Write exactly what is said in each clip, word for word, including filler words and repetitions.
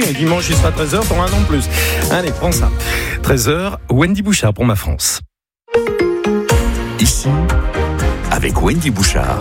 et dimanche il sera treize heures, t'auras un an de plus. Allez, prends ça. treize heures, Wendy Bouchard pour Ma France. Ici, avec Wendy Bouchard.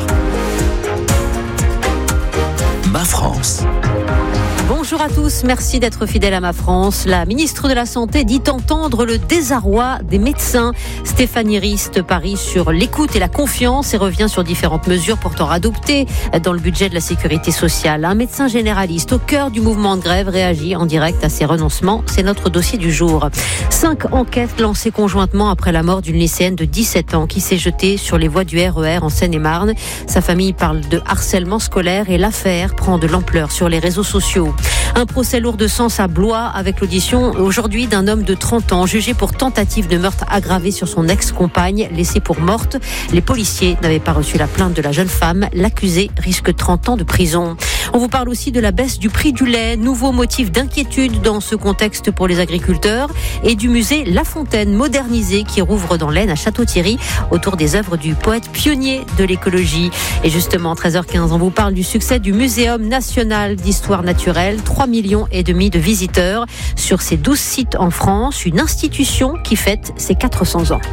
Ma France. Bonjour à tous, merci d'être fidèles à Ma France. La ministre de la Santé dit entendre le désarroi des médecins. Stéphanie Rist parie sur l'écoute et la confiance et revient sur différentes mesures pourtant adoptées dans le budget de la sécurité sociale. Un médecin généraliste au cœur du mouvement de grève réagit en direct à ces renoncements. C'est notre dossier du jour. Cinq enquêtes lancées conjointement après la mort d'une lycéenne de dix-sept ans qui s'est jetée sur les voies du R E R en Seine-et-Marne. Sa famille parle de harcèlement scolaire et l'affaire prend de l'ampleur sur les réseaux sociaux. Un procès lourd de sens à Blois avec l'audition aujourd'hui d'un homme de trente ans jugé pour tentative de meurtre aggravé sur son ex-compagne laissée pour morte. Les policiers n'avaient pas reçu la plainte de la jeune femme. L'accusé risque trente ans de prison. On vous parle aussi de la baisse du prix du lait, nouveau motif d'inquiétude dans ce contexte pour les agriculteurs, et du musée La Fontaine modernisé qui rouvre dans l'Aisne à Château-Thierry autour des œuvres du poète pionnier de l'écologie. Et justement, treize heures quinze, on vous parle du succès du Muséum national d'histoire naturelle. trois millions et demi de visiteurs sur ses douze sites en France, une institution qui fête ses quatre cents ans.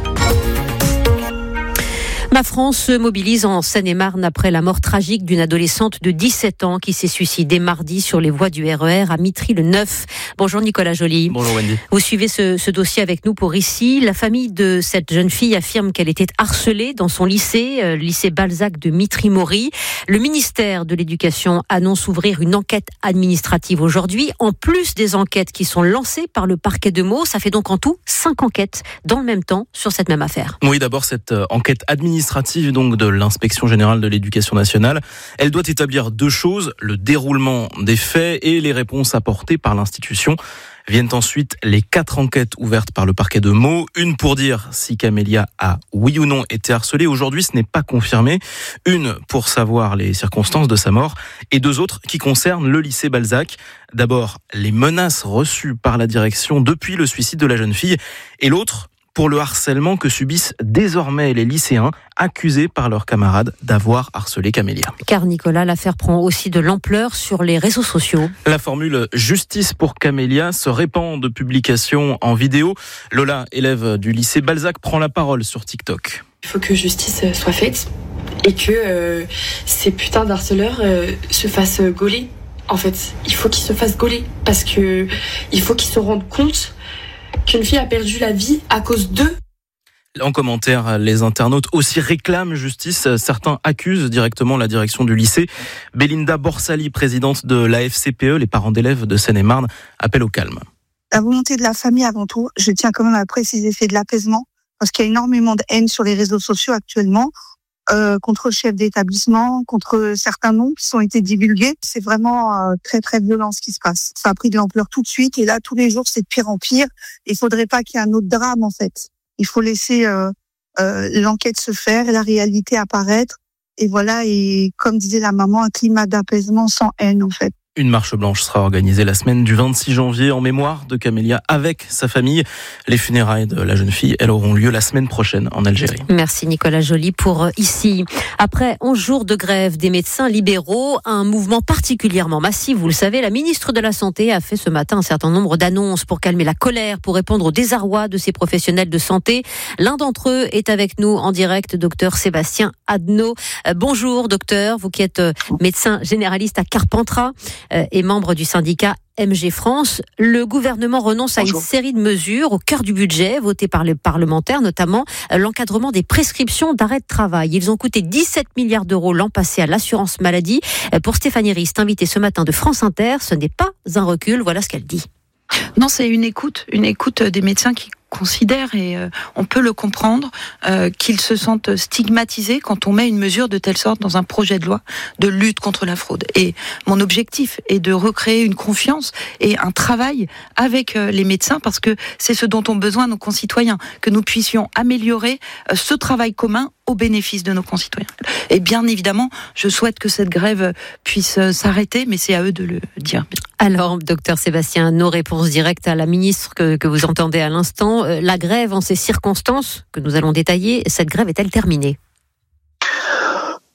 Ma France se mobilise en Seine-et-Marne après la mort tragique d'une adolescente de dix-sept ans qui s'est suicidée mardi sur les voies du R E R à Mitry-le-Neuf. Bonjour Nicolas Joly. Bonjour Wendy. Vous suivez ce, ce dossier avec nous pour ici. La famille de cette jeune fille affirme qu'elle était harcelée dans son lycée, euh, lycée Balzac de Mitry-Mory. Le ministère de l'Éducation annonce ouvrir une enquête administrative aujourd'hui, en plus des enquêtes qui sont lancées par le parquet de Meaux. Ça fait donc en tout cinq enquêtes dans le même temps sur cette même affaire. Oui, d'abord cette euh, enquête administrative donc de l'Inspection générale de l'Éducation nationale. Elle doit établir deux choses, le déroulement des faits et les réponses apportées par l'institution. Viennent ensuite les quatre enquêtes ouvertes par le parquet de Meaux. Une pour dire si Camélia a, oui ou non, été harcelée. Aujourd'hui, ce n'est pas confirmé. Une pour savoir les circonstances de sa mort. Et deux autres qui concernent le lycée Balzac. D'abord, les menaces reçues par la direction depuis le suicide de la jeune fille. Et l'autre, pour le harcèlement que subissent désormais les lycéens accusés par leurs camarades d'avoir harcelé Camélia. Car Nicolas, l'affaire prend aussi de l'ampleur sur les réseaux sociaux. La formule « justice pour Camélia » se répand de publications en vidéo. Lola, élève du lycée Balzac, prend la parole sur TikTok. Il faut que justice soit faite et que euh, ces putains d'harceleurs euh, se fassent gauler. En fait, il faut qu'ils se fassent gauler parce que il faut qu'ils se rendent compte qu'une fille a perdu la vie à cause d'eux. En commentaire, les internautes aussi réclament justice. Certains accusent directement la direction du lycée. Belinda Borsali, présidente de l'A F C P E, les parents d'élèves de Seine-et-Marne, appellent au calme. La volonté de la famille avant tout, je tiens quand même à préciser, c'est de l'apaisement, parce qu'il y a énormément de haine sur les réseaux sociaux actuellement, euh, contre le chef d'établissement, contre certains noms qui ont été divulgués. C'est vraiment euh, très très violent ce qui se passe. Ça a pris de l'ampleur tout de suite, et là tous les jours c'est de pire en pire. Il faudrait pas qu'il y ait un autre drame en fait. Il faut laisser euh, euh, l'enquête se faire et la réalité apparaître. Et voilà, et comme disait la maman, un climat d'apaisement sans haine en fait. Une marche blanche sera organisée la semaine du vingt-six janvier en mémoire de Camélia avec sa famille. Les funérailles de la jeune fille, elles auront lieu la semaine prochaine en Algérie. Merci Nicolas Joly pour ici. Après onze jours de grève des médecins libéraux, un mouvement particulièrement massif, vous le savez, la ministre de la Santé a fait ce matin un certain nombre d'annonces pour calmer la colère, pour répondre au désarroi de ces professionnels de santé. L'un d'entre eux est avec nous en direct, docteur Sébastien Adnaud. Euh, bonjour docteur, vous qui êtes euh, médecin généraliste à Carpentras et membre du syndicat M G France. Le gouvernement renonce Bonjour. à une série de mesures au cœur du budget votées par les parlementaires, notamment l'encadrement des prescriptions d'arrêt de travail. Ils ont coûté dix-sept milliards d'euros l'an passé à l'assurance maladie. Pour Stéphanie Rist, invitée ce matin de France Inter, ce n'est pas un recul. Voilà ce qu'elle dit. Non, c'est une écoute, une écoute des médecins qui considèrent, et euh, on peut le comprendre, euh, qu'ils se sentent stigmatisés quand on met une mesure de telle sorte dans un projet de loi de lutte contre la fraude. Et mon objectif est de recréer une confiance et un travail avec euh, les médecins, parce que c'est ce dont ont besoin nos concitoyens, que nous puissions améliorer euh, ce travail commun au bénéfice de nos concitoyens. Et bien évidemment, je souhaite que cette grève puisse s'arrêter, mais c'est à eux de le dire. Alors, docteur Sébastien, nos réponses directes à la ministre que, que vous entendez à l'instant. Euh, la grève en ces circonstances que nous allons détailler, cette grève est-elle terminée ?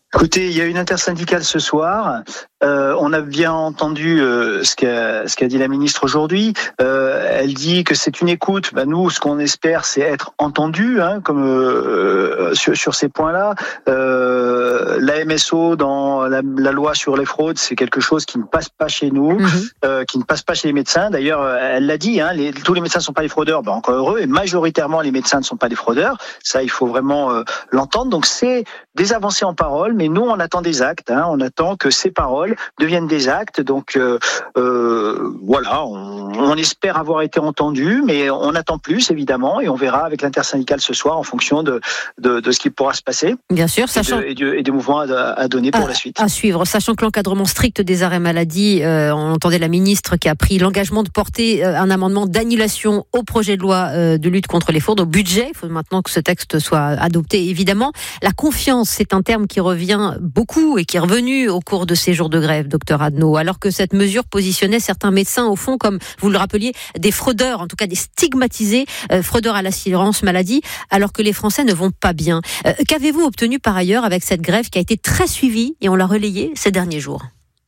Écoutez, il y a une intersyndicale ce soir. Euh, on a bien entendu euh, ce qu'a ce qu'a dit la ministre aujourd'hui. Euh, elle dit que c'est une écoute. Ben nous, ce qu'on espère, c'est être entendu, hein, comme euh, sur, sur ces points-là. Euh, la M S O dans la, la loi sur les fraudes, c'est quelque chose qui ne passe pas chez nous, mm-hmm. euh, qui ne passe pas chez les médecins. D'ailleurs, elle l'a dit. Hein, les, tous les médecins ne sont pas des fraudeurs. Ben encore heureux. Et majoritairement, les médecins ne sont pas des fraudeurs. Ça, il faut vraiment euh, l'entendre. Donc, c'est des avancées en parole. Mais nous, on attend des actes. Hein, on attend que ces paroles deviennent des actes. Donc euh, euh, voilà, on, on espère avoir été entendu, mais on attend plus évidemment, et on verra avec l'intersyndicale ce soir en fonction de, de, de ce qui pourra se passer. Bien sûr, sachant et, de, et, de, et des mouvements à, à donner pour à, la suite. À suivre, sachant que l'encadrement strict des arrêts maladie, euh, on entendait la ministre qui a pris l'engagement de porter euh, un amendement d'annulation au projet de loi euh, de lutte contre les fraudes, au budget. Il faut maintenant que ce texte soit adopté, évidemment. La confiance, c'est un terme qui revient beaucoup et qui est revenu au cours de ces jours de grève, docteur Adno, alors que cette mesure positionnait certains médecins au fond comme, vous le rappeliez, des fraudeurs, en tout cas des stigmatisés, euh, fraudeurs à l'assurance maladie, alors que les Français ne vont pas bien. Euh, qu'avez-vous obtenu par ailleurs avec cette grève qui a été très suivie et on l'a relayée ces derniers jours ?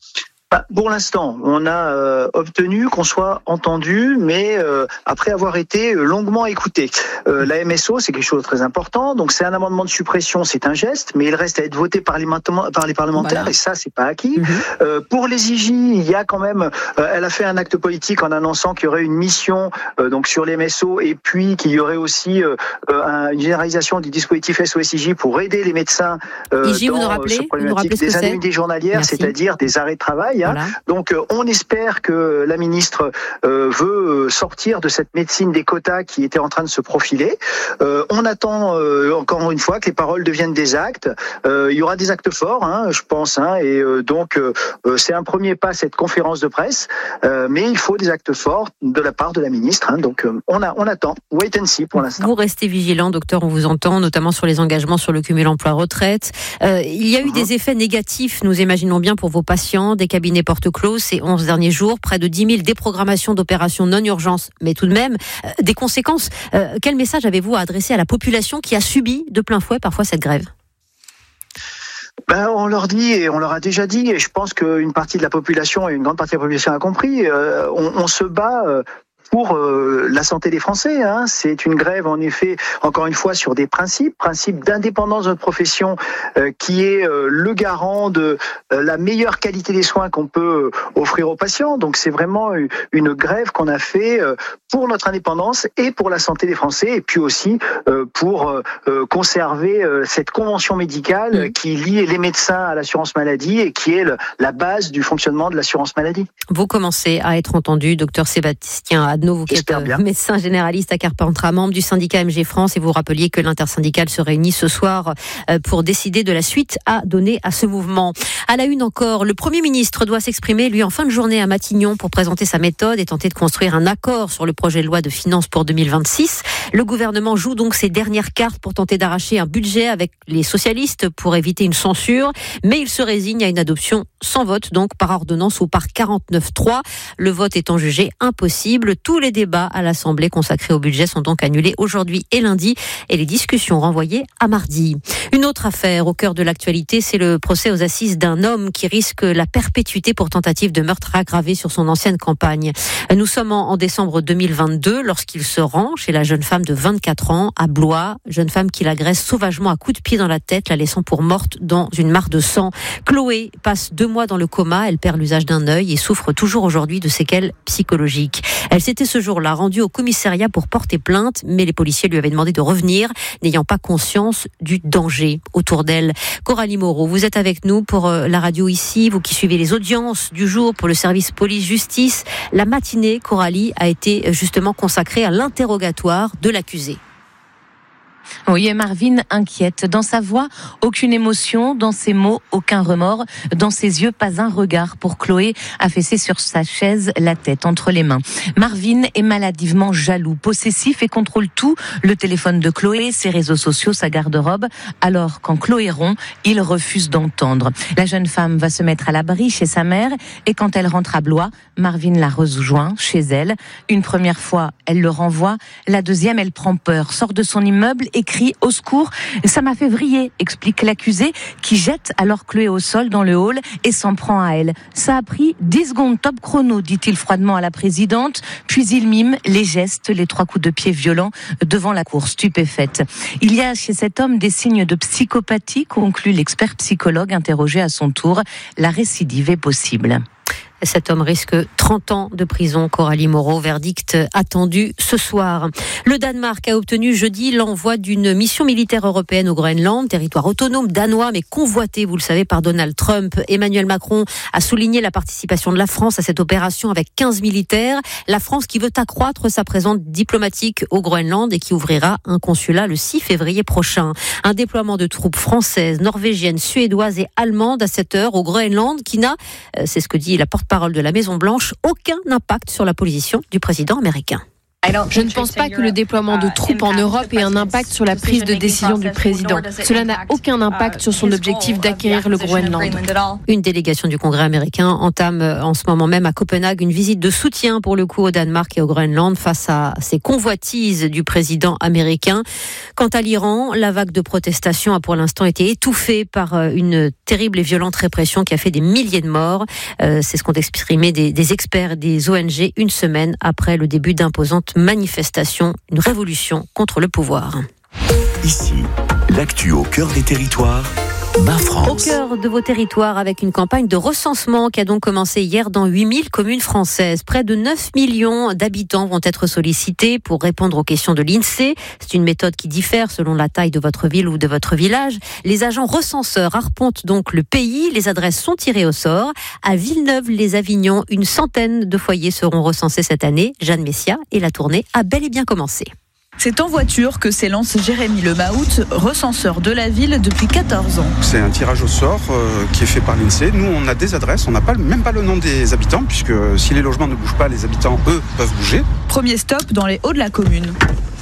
Pour l'instant, on a euh, obtenu qu'on soit entendu, mais euh, après avoir été longuement écouté. Euh, la M S O, c'est quelque chose de très important, donc c'est un amendement de suppression, c'est un geste, mais il reste à être voté par les, par les parlementaires, voilà. Et ça, c'est pas acquis. Mm-hmm. Euh, pour les I J, il y a quand même, euh, elle a fait un acte politique en annonçant qu'il y aurait une mission euh, donc sur les M S O, et puis qu'il y aurait aussi euh, un, une généralisation du dispositif S O S I J pour aider les médecins euh, I J, dans vous nous rappelez, ce problématique des indemnités journalières, Merci. C'est-à-dire des arrêts de travail. Hein. Voilà. Donc euh, on espère que la ministre euh, veut sortir de cette médecine des quotas qui était en train de se profiler. Euh, on attend euh, encore une fois que les paroles deviennent des actes. Euh, il y aura des actes forts, hein, je pense, hein, et euh, donc euh, c'est un premier pas, cette conférence de presse, euh, mais il faut des actes forts de la part de la ministre. Hein, donc euh, on, a, on attend, wait and see pour l'instant. Vous restez vigilant, docteur, on vous entend, notamment sur les engagements sur le cumul emploi-retraite. Euh, il y a eu mmh. des effets négatifs, nous imaginons bien, pour vos patients, des cabinets porte clos ces onze derniers jours, près de dix mille déprogrammations d'opérations non-urgence, mais tout de même, euh, des conséquences. Euh, quel message avez-vous à adresser à la population qui a subi de plein fouet parfois cette grève ? Ben, on leur dit, et on leur a déjà dit, et je pense qu'une partie de la population, et une grande partie de la population a compris, euh, on, on se bat... Euh, pour euh, la santé des Français. Hein. C'est une grève, en effet, encore une fois, sur des principes, principes d'indépendance de notre profession, euh, qui est euh, le garant de euh, la meilleure qualité des soins qu'on peut euh, offrir aux patients. Donc c'est vraiment une, une grève qu'on a fait euh, pour notre indépendance et pour la santé des Français, et puis aussi euh, pour euh, conserver euh, cette convention médicale mmh. qui lie les médecins à l'assurance maladie et qui est le, la base du fonctionnement de l'assurance maladie. Vous commencez à être entendu, docteur Sébastien Adno, vous qui êtes médecin généraliste à Carpentras, membre du syndicat M G France, et vous rappeliez que l'intersyndicale se réunit ce soir pour décider de la suite à donner à ce mouvement. À la une encore, le Premier ministre doit s'exprimer, lui, en fin de journée à Matignon pour présenter sa méthode et tenter de construire un accord sur le projet de loi de finances pour deux mille vingt-six. Le gouvernement joue donc ses dernières cartes pour tenter d'arracher un budget avec les socialistes pour éviter une censure, mais il se résigne à une adoption sans vote, donc par ordonnance ou par quarante-neuf trois. Le vote étant jugé impossible, tous les débats à l'Assemblée consacrés au budget sont donc annulés aujourd'hui et lundi et les discussions renvoyées à mardi. Une autre affaire au cœur de l'actualité, c'est le procès aux assises d'un homme qui risque la perpétuité pour tentative de meurtre aggravé sur son ancienne campagne. Nous sommes en décembre deux mille vingt-deux lorsqu'il se rend chez la jeune femme de vingt-quatre ans à Blois, jeune femme qui l'agresse sauvagement à coups de pied dans la tête, la laissant pour morte dans une mare de sang. Chloé passe deux mois dans le coma, elle perd l'usage d'un œil et souffre toujours aujourd'hui de séquelles psychologiques. Elle s'était ce jour-là rendue au commissariat pour porter plainte, mais les policiers lui avaient demandé de revenir, n'ayant pas conscience du danger autour d'elle. Coralie Moreau, vous êtes avec nous pour la radio ici, vous qui suivez les audiences du jour pour le service police-justice. La matinée, Coralie, a été justement consacrée à l'interrogatoire de l'accusé. Oui, et Marvin inquiète. Dans sa voix, aucune émotion. Dans ses mots, aucun remords. Dans ses yeux, pas un regard pour Chloé, affaissée sur sa chaise, la tête entre les mains. Marvin est maladivement jaloux, possessif et contrôle tout. Le téléphone de Chloé, ses réseaux sociaux, sa garde-robe. Alors, quand Chloé rompt, il refuse d'entendre. La jeune femme va se mettre à l'abri chez sa mère et quand elle rentre à Blois, Marvin la rejoint chez elle. Une première fois, elle le renvoie. La deuxième, elle prend peur, sort de son immeuble et et crie au secours. Ça m'a fait vriller, explique l'accusé, qui jette alors Chloé au sol dans le hall et s'en prend à elle. Ça a pris dix secondes top chrono, dit-il froidement à la présidente, puis il mime les gestes, les trois coups de pied violents devant la cour stupéfaite. Il y a chez cet homme des signes de psychopathie, conclut l'expert psychologue interrogé à son tour. La récidive est possible. Cet homme risque trente ans de prison. Coralie Moreau, verdict attendu ce soir. Le Danemark a obtenu jeudi l'envoi d'une mission militaire européenne au Groenland, territoire autonome danois mais convoité, vous le savez, par Donald Trump. Emmanuel Macron a souligné la participation de la France à cette opération avec quinze militaires. La France qui veut accroître sa présence diplomatique au Groenland et qui ouvrira un consulat le six février prochain. Un déploiement de troupes françaises, norvégiennes, suédoises et allemandes à cette heure au Groenland qui n'a, c'est ce que dit la porte parole de la Maison-Blanche, aucun impact sur la position du président américain. Je ne pense pas que le déploiement de troupes en Europe ait un impact sur la prise de décision du président. Cela n'a aucun impact sur son objectif d'acquérir le Groenland. Une délégation du Congrès américain entame en ce moment même à Copenhague une visite de soutien pour le coup au Danemark et au Groenland face à ces convoitises du président américain. Quant à l'Iran, la vague de protestations a pour l'instant été étouffée par une terrible et violente répression qui a fait des milliers de morts. C'est ce qu'ont exprimé des, des experts des O N G une semaine après le début d'imposantes manifestation, une révolution contre le pouvoir. Ici, l'actu au cœur des territoires, Ma France. Au cœur de vos territoires avec une campagne de recensement qui a donc commencé hier dans huit mille communes françaises. Près de neuf millions d'habitants vont être sollicités pour répondre aux questions de l'INSEE. C'est une méthode qui diffère selon la taille de votre ville ou de votre village. Les agents recenseurs arpentent donc le pays. Les adresses sont tirées au sort. À Villeneuve-les-Avignon, une centaine de foyers seront recensés cette année. Jeanne Messia et la tournée a bel et bien commencé. C'est en voiture que s'élance Jérémy Lemahout, recenseur de la ville depuis quatorze ans. C'est un tirage au sort euh, qui est fait par l'INSEE. Nous, on a des adresses, on n'a pas, même pas le nom des habitants, puisque si les logements ne bougent pas, les habitants, eux, peuvent bouger. Premier stop dans les hauts de la commune.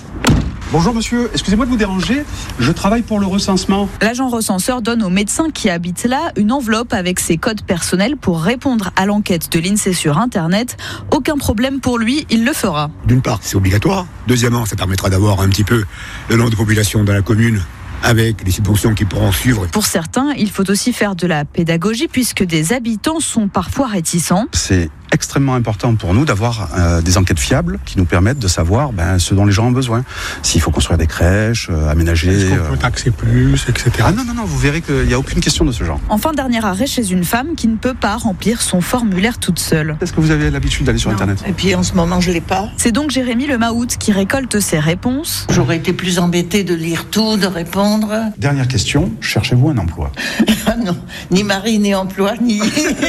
Bonjour monsieur, excusez-moi de vous déranger, je travaille pour le recensement. L'agent recenseur donne aux médecins qui habitent là une enveloppe avec ses codes personnels pour répondre à l'enquête de l'INSEE sur Internet. Aucun problème pour lui, il le fera. D'une part, c'est obligatoire. Deuxièmement, ça permettra d'avoir un petit peu le nombre de population dans la commune, avec les subventions qui pourront suivre. Pour certains, il faut aussi faire de la pédagogie puisque des habitants sont parfois réticents. C'est extrêmement important pour nous d'avoir euh, des enquêtes fiables qui nous permettent de savoir ben, ce dont les gens ont besoin. S'il faut construire des crèches, euh, aménager... Est-ce qu'on peut taxer plus, et cetera. Ah non, non, non, vous verrez qu'il n'y a aucune question de ce genre. Enfin, dernier arrêt chez une femme qui ne peut pas remplir son formulaire toute seule. Est-ce que vous avez l'habitude d'aller sur non. Internet ? Et puis en ce moment, je ne l'ai pas. C'est donc Jérémy Lemahout qui récolte ses réponses. J'aurais été plus embêtée de lire tout, de répondre. Dernière question, cherchez-vous un emploi ? Non, ni mari, ni emploi, ni,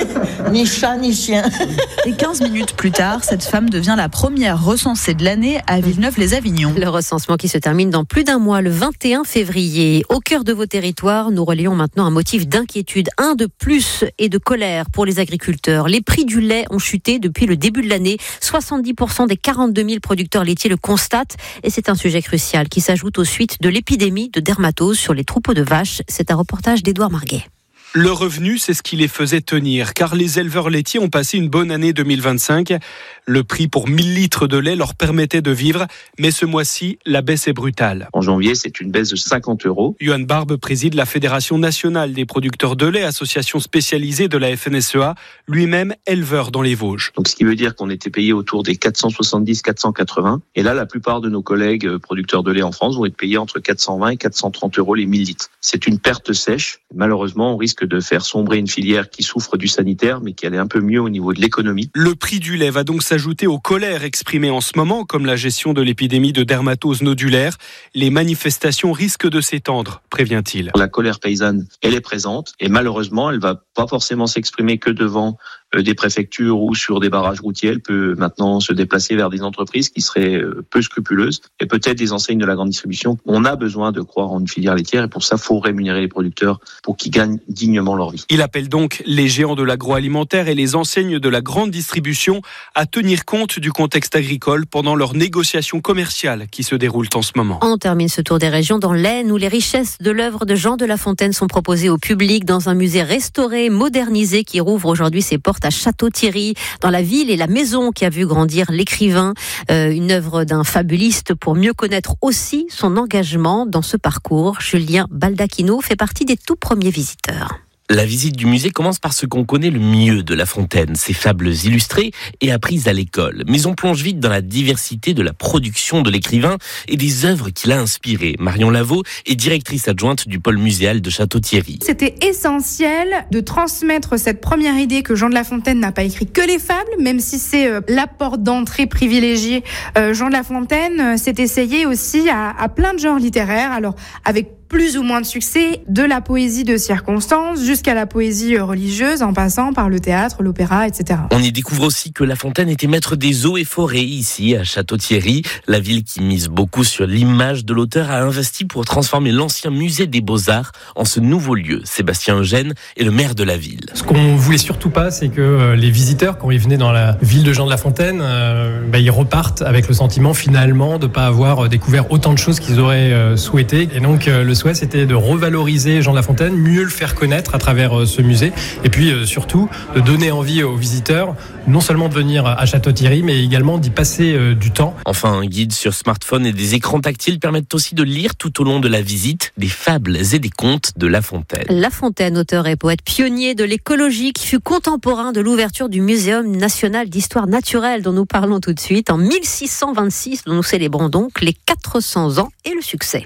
ni chat, ni chien. Et quinze minutes plus tard, cette femme devient la première recensée de l'année à Villeneuve-les-Avignon. Le recensement qui se termine dans plus d'un mois, le vingt et un février. Au cœur de vos territoires, nous relayons maintenant un motif d'inquiétude, un de plus et de colère pour les agriculteurs. Les prix du lait ont chuté depuis le début de l'année. soixante-dix pour cent des quarante-deux mille producteurs laitiers le constatent. Et c'est un sujet crucial qui s'ajoute aux suites de l'épidémie de dermatose sur les troupeaux de vaches. C'est un reportage d'Édouard Marguet. Le revenu, c'est ce qui les faisait tenir, car les éleveurs laitiers ont passé une bonne année deux mille vingt-cinq. Le prix pour mille litres de lait leur permettait de vivre, mais ce mois-ci, la baisse est brutale. En janvier, c'est une baisse de cinquante euros. Yoann Barbe préside la Fédération nationale des producteurs de lait, association spécialisée de la F N S E A, lui-même éleveur dans les Vosges. Donc, ce qui veut dire qu'on était payé autour des quatre cent soixante-dix à quatre cent quatre-vingts. Et là, la plupart de nos collègues producteurs de lait en France vont être payés entre quatre cent vingt et quatre cent trente euros les mille litres. C'est une perte sèche. Malheureusement, on risque de faire sombrer une filière qui souffre du sanitaire, mais qui allait un peu mieux au niveau de l'économie. Le prix du lait va donc s'ajouter aux colères exprimées en ce moment, comme la gestion de l'épidémie de dermatose nodulaire. Les manifestations risquent de s'étendre, prévient-il. La colère paysanne, elle est présente, et malheureusement, elle va pas forcément s'exprimer que devant des préfectures ou sur des barrages routiers. Elle peut maintenant se déplacer vers des entreprises qui seraient peu scrupuleuses et peut-être des enseignes de la grande distribution. On a besoin de croire en une filière laitière et pour ça, il faut rémunérer les producteurs pour qu'ils gagnent dignement leur vie. Il appelle donc les géants de l'agroalimentaire et les enseignes de la grande distribution à tenir compte du contexte agricole pendant leurs négociations commerciales qui se déroulent en ce moment. On termine ce tour des régions dans l'Aisne où les richesses de l'œuvre de Jean de La Fontaine sont proposées au public dans un musée restauré, modernisé qui rouvre aujourd'hui ses portes porte à Château-Thierry, dans la ville et la maison qui a vu grandir l'écrivain. Euh, une œuvre d'un fabuliste pour mieux connaître aussi son engagement dans ce parcours. Julien Baldacchino fait partie des tout premiers visiteurs. La visite du musée commence par ce qu'on connaît le mieux de La Fontaine, ses fables illustrées et apprises à l'école. Mais on plonge vite dans la diversité de la production de l'écrivain et des œuvres qu'il a inspirées. Marion Lavaux est directrice adjointe du pôle muséal de Château-Thierry. C'était essentiel de transmettre cette première idée que Jean de La Fontaine n'a pas écrit que les fables, même si c'est euh, la porte d'entrée privilégiée. Euh, Jean de La Fontaine euh, s'est essayé aussi à, à plein de genres littéraires, alors avec plus ou moins de succès, de la poésie de circonstance jusqu'à la poésie religieuse, en passant par le théâtre, l'opéra, et cetera. On y découvre aussi que La Fontaine était maître des eaux et forêts ici, à Château-Thierry. La ville qui mise beaucoup sur l'image de l'auteur a investi pour transformer l'ancien musée des Beaux-Arts en ce nouveau lieu. Sébastien Eugène est le maire de la ville. Ce qu'on voulait surtout pas, c'est que les visiteurs, quand ils venaient dans la ville de Jean de La Fontaine, euh, bah, ils repartent avec le sentiment finalement de ne pas avoir découvert autant de choses qu'ils auraient euh, souhaité. Et donc euh, le souhait, c'était de revaloriser Jean de La Fontaine, mieux le faire connaître à travers ce musée, et puis euh, surtout de donner envie aux visiteurs, non seulement de venir à Château-Thierry, mais également d'y passer euh, du temps. Enfin, un guide sur smartphone et des écrans tactiles permettent aussi de lire tout au long de la visite des fables et des contes de La Fontaine. La Fontaine, auteur et poète pionnier de l'écologie, qui fut contemporain de l'ouverture du Muséum national d'histoire naturelle dont nous parlons tout de suite en mille six cent vingt-six, dont nous célébrons donc les quatre cents ans et le succès.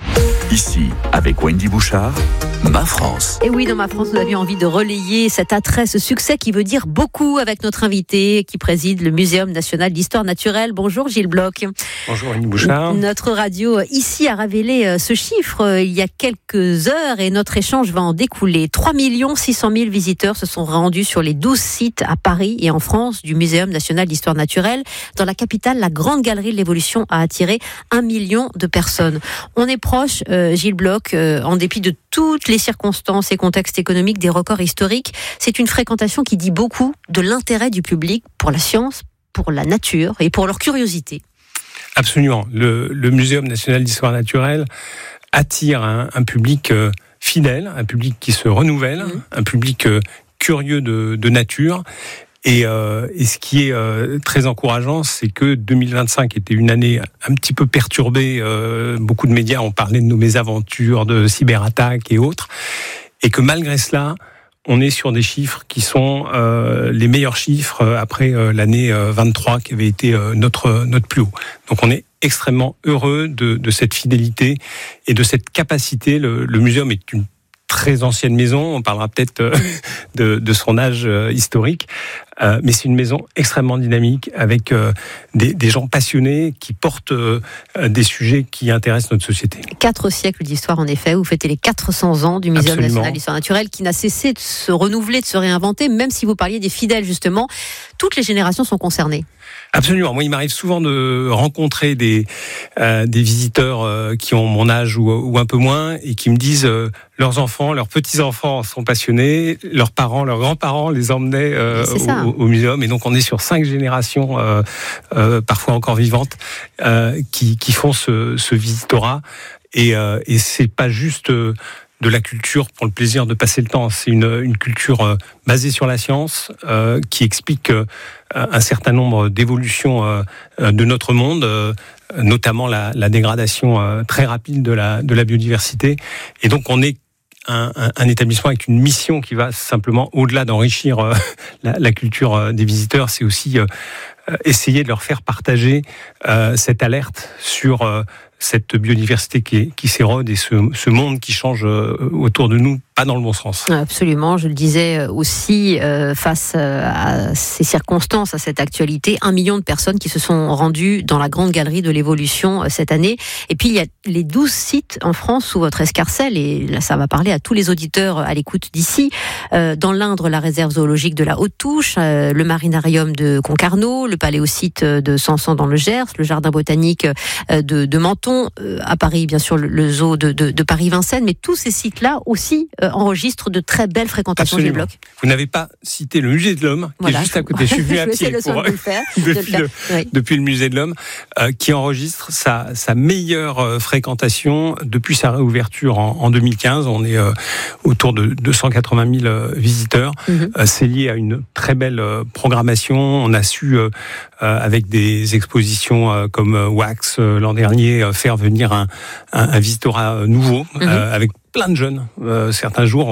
Ici, avec Wendy Bouchard, Ma France. Et oui, dans Ma France, nous avions envie de relayer cet attrait, ce succès qui veut dire beaucoup avec notre invité qui préside le Muséum national d'histoire naturelle. Bonjour Gilles Bloch. Bonjour Wendy Bouchard. Notre radio ici a révélé ce chiffre il y a quelques heures et notre échange va en découler. trois millions six cent mille visiteurs se sont rendus sur les douze sites à Paris et en France du Muséum national d'histoire naturelle. Dans la capitale, la Grande Galerie de l'Évolution a attiré un million de personnes. On est proche, euh, Gilles Bloch, euh, en dépit de toutes les circonstances et contextes économiques, des records historiques. C'est une fréquentation qui dit beaucoup de l'intérêt du public pour la science, pour la nature et pour leur curiosité. Absolument. Le, le Muséum national d'histoire naturelle attire un, un public euh, fidèle, un public qui se renouvelle, mmh. un public euh, curieux de, de nature. Et, euh, et ce qui est euh, très encourageant, c'est que deux mille vingt-cinq était une année un petit peu perturbée. Euh, beaucoup de médias ont parlé de nos mésaventures, de cyberattaques et autres. Et que malgré cela, on est sur des chiffres qui sont euh, les meilleurs chiffres après euh, l'année euh, vingt-trois qui avait été euh, notre, notre plus haut. Donc on est extrêmement heureux de, de cette fidélité et de cette capacité. Le, le muséum est une très ancienne maison, on parlera peut-être euh, de, de son âge euh, historique, euh, mais c'est une maison extrêmement dynamique avec euh, des, des gens passionnés qui portent euh, des sujets qui intéressent notre société. Quatre siècles d'histoire en effet, vous fêtez les quatre cents ans du Muséum Absolument. national d'histoire naturelle qui n'a cessé de se renouveler, de se réinventer, même si vous parliez des fidèles justement, toutes les générations sont concernées. Absolument. Moi, il m'arrive souvent de rencontrer des euh, des visiteurs euh, qui ont mon âge ou, ou un peu moins et qui me disent euh, leurs enfants, leurs petits-enfants sont passionnés, leurs parents, leurs grands-parents les emmenaient euh, au, au muséum. Et donc, on est sur cinq générations, euh, euh, parfois encore vivantes, euh, qui, qui font ce, ce visitorat. Et, euh, et c'est pas juste euh, de la culture pour le plaisir de passer le temps. C'est une, une culture euh, basée sur la science euh, qui explique euh, un certain nombre d'évolutions euh, de notre monde, euh, notamment la, la dégradation euh, très rapide de la, de la biodiversité. Et donc, on est Un, un, un établissement avec une mission qui va simplement au-delà d'enrichir euh, la, la culture euh, des visiteurs, c'est aussi euh, essayer de leur faire partager euh, cette alerte sur euh, cette biodiversité qui, qui s'érode et ce, ce monde qui change euh, autour de nous, pas dans le bon sens. Absolument, je le disais aussi, euh, face à ces circonstances, à cette actualité, un million de personnes qui se sont rendues dans la Grande Galerie de l'Évolution euh, cette année. Et puis il y a les douze sites en France sous votre escarcelle, et là ça va parler à tous les auditeurs à l'écoute d'ici. Euh, dans l'Indre, la réserve zoologique de la Haute-Touche, euh, le marinarium de Concarneau, le paléosite de Sansan dans le Gers, le jardin botanique euh, de, de Menton, euh, à Paris bien sûr le, le zoo de, de, de Paris-Vincennes, mais tous ces sites-là aussi euh, euh, enregistre de très belles fréquentations Gilles Bloch. Vous n'avez pas cité le musée de l'Homme, voilà. qui est juste à côté. Je suis venu à pied pour, de le faire, depuis, de le faire. Le, oui. depuis le musée de l'Homme, euh, qui enregistre sa, sa meilleure euh, fréquentation depuis sa réouverture en, en deux mille quinze. On est euh, autour de deux cent quatre-vingt mille euh, visiteurs. Mm-hmm. Euh, c'est lié à une très belle euh, programmation. On a su, euh, euh, avec des expositions euh, comme euh, Wax euh, l'an dernier, euh, faire venir un, un, un visitorat nouveau, mm-hmm. euh, avec plein de jeunes. Euh, certains jours,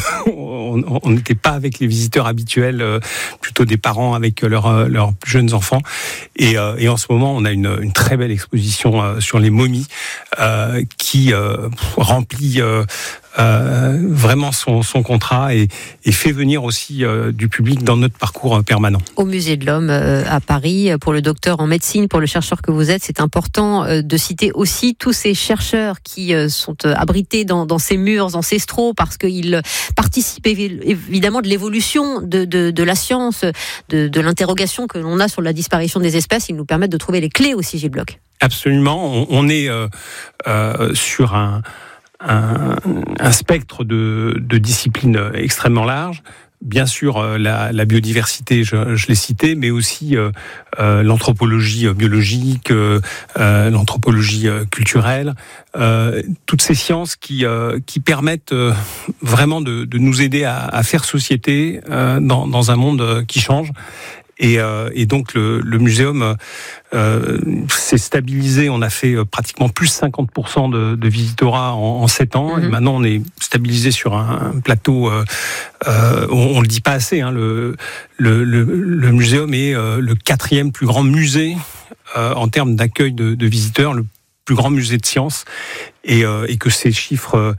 on n'était pas avec les visiteurs habituels, euh, plutôt des parents avec leurs leurs plus jeunes enfants. Et, euh, et en ce moment, on a une, une très belle exposition euh, sur les momies euh, qui euh, remplit euh, euh, vraiment son, son contrat et, et fait venir aussi euh, du public dans notre parcours permanent. Au Musée de l'Homme euh, à Paris, pour le docteur en médecine, pour le chercheur que vous êtes, c'est important euh, de citer aussi tous ces chercheurs qui euh, sont euh, abrités dans, dans ces murs ancestraux parce qu'ils participent évidemment de l'évolution de, de, de la science, de, de l'interrogation que l'on a sur la disparition des espèces. Ils nous permettent de trouver les clés aussi, Gilles Bloch. Absolument. On, on est euh, euh, sur un, un, un spectre de, de disciplines extrêmement large. Bien sûr, la, la biodiversité, je, je l'ai cité, mais aussi euh, euh, l'anthropologie biologique, euh, euh, l'anthropologie culturelle, euh, toutes ces sciences qui, euh, qui permettent euh, vraiment de, de nous aider à, à faire société euh, dans, dans un monde qui change. Et, euh, et donc le, le muséum euh, s'est stabilisé. On a fait pratiquement plus cinquante pour cent de, de visitorat en, en sept ans. Mm-hmm. Et maintenant, on est stabilisé sur un, un plateau. Euh, euh, on, on le dit pas assez. Hein, le, le, le, le muséum est euh, le quatrième plus grand musée euh, en termes d'accueil de, de visiteurs, le plus grand musée de sciences, et, euh, et que ces chiffres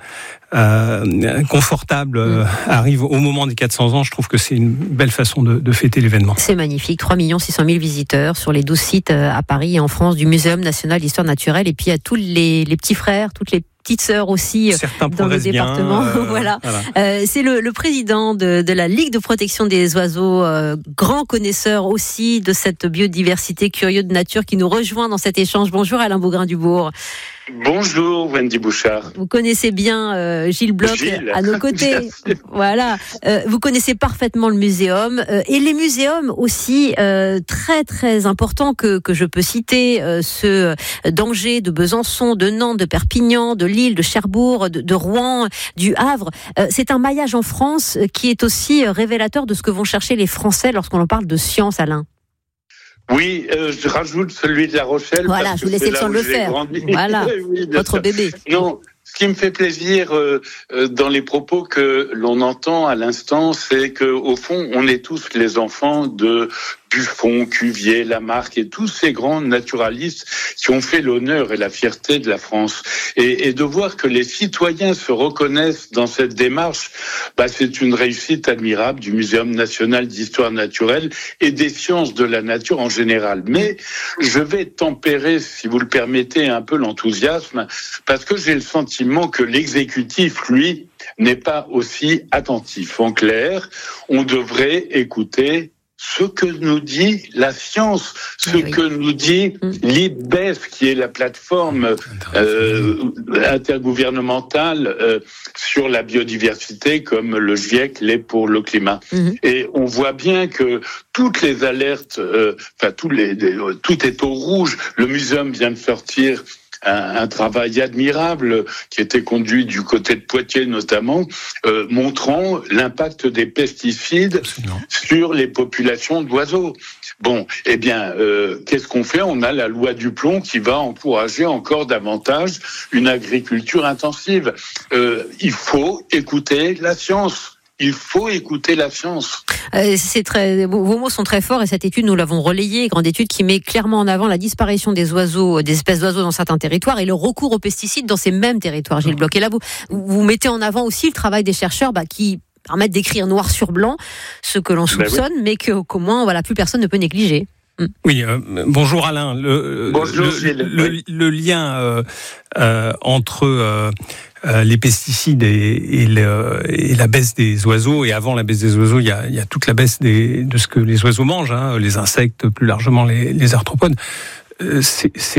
euh, confortables euh, arrivent au moment des quatre cents ans. Je trouve que c'est une belle façon de, de fêter l'événement. C'est magnifique, trois millions six cent mille visiteurs sur les douze sites à Paris et en France du Muséum national d'histoire naturelle, et puis à tous les, les petits frères, toutes les petites sœurs aussi Certains dans le département. Bien, euh, voilà. voilà. Euh, c'est le, le président de, de la Ligue de protection des oiseaux, euh, grand connaisseur aussi de cette biodiversité, curieux de nature, qui nous rejoint dans cet échange. Bonjour Alain Bougrain-Dubourg. Bonjour Wendy Bouchard. Vous connaissez bien euh, Gilles Bloch Gilles. à nos côtés. Voilà. Euh, vous connaissez parfaitement le muséum euh, et les muséums aussi euh, très très importants que que je peux citer, euh, ceux d'Angers, de Besançon, de Nantes, de Perpignan, de Lille, de Cherbourg, de, de Rouen, du Havre. Euh, c'est un maillage en France qui est aussi révélateur de ce que vont chercher les Français lorsqu'on en parle de science, Alain. Oui, euh, je rajoute celui de La Rochelle. Voilà, parce je vous que laissais le temps de le faire. Grandi. Voilà, oui, votre sûr. bébé. Non, ce qui me fait plaisir euh, euh, dans les propos que l'on entend à l'instant, c'est que au fond, on est tous les enfants de Buffon, Cuvier, Lamarck et tous ces grands naturalistes qui ont fait l'honneur et la fierté de la France. Et, et de voir que les citoyens se reconnaissent dans cette démarche, bah, c'est une réussite admirable du Muséum national d'histoire naturelle et des sciences de la nature en général. Mais je vais tempérer, si vous le permettez, un peu l'enthousiasme, parce que j'ai le sentiment que l'exécutif, lui, n'est pas aussi attentif. En clair, on devrait écouter ce que nous dit la science, ce oui. que nous dit l'I B E S, qui est la plateforme euh, intergouvernementale euh, sur la biodiversité, comme le GIEC l'est pour le climat. Mm-hmm. Et on voit bien que toutes les alertes, euh, enfin tous les, les, tout est au rouge. Le muséum vient de sortir Un, un travail admirable qui était conduit du côté de Poitiers notamment, euh, montrant l'impact des pesticides Absolument. Sur les populations d'oiseaux. Bon, eh bien, euh, qu'est-ce qu'on fait ? On a la loi du plomb qui va encourager encore davantage une agriculture intensive. Euh, il faut écouter la science. Il faut écouter la science. Euh, c'est très, vos mots sont très forts et cette étude, nous l'avons relayée, grande étude qui met clairement en avant la disparition des oiseaux, des espèces d'oiseaux dans certains territoires et le recours aux pesticides dans ces mêmes territoires, Gilles Bloch. Et là, vous, vous mettez en avant aussi le travail des chercheurs bah, qui permettent d'écrire noir sur blanc ce que l'on soupçonne, ben oui. mais que, qu'au moins, voilà, plus personne ne peut négliger. Oui, euh, bonjour Alain. Le, bonjour le, le, le lien euh, euh, entre euh, euh, les pesticides et, et, le, et la baisse des oiseaux, et avant la baisse des oiseaux, il y a, il y a toute la baisse des, de ce que les oiseaux mangent, hein, les insectes, plus largement les, les arthropodes. Euh, c'est, c'est